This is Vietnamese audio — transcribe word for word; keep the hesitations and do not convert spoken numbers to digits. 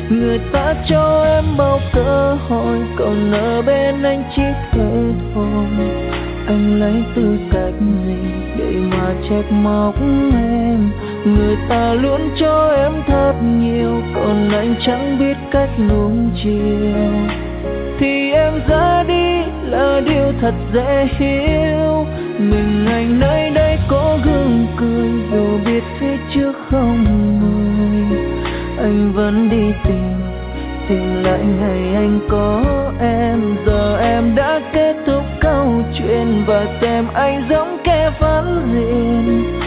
Người ta cho em bao cơ hội, còn ở bên anh chỉ thế thôi. Anh lấy tư cách gì để mà trách móc em? Người ta luôn cho em thật nhiều, còn anh chẳng biết cách nuông chiều. Thì em ra đi là điều thật dễ hiểu. Mình anh nơi đây có gương cười, dù biết phía trước không người. Anh vẫn đi tìm, tìm lại ngày anh có em. Giờ em đã kết thúc câu chuyện và xem anh giống kẻ phản diện.